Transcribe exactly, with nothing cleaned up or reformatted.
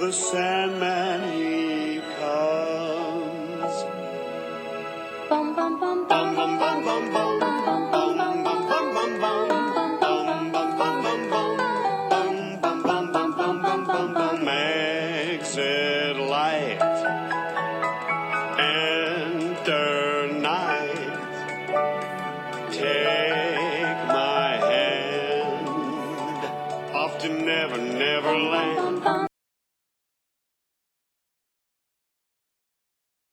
the Sandman, he comes. Bum bum bum Bum bum bum bum bum bum. Exit light, enter night. Take my hand off to Never, Never Land.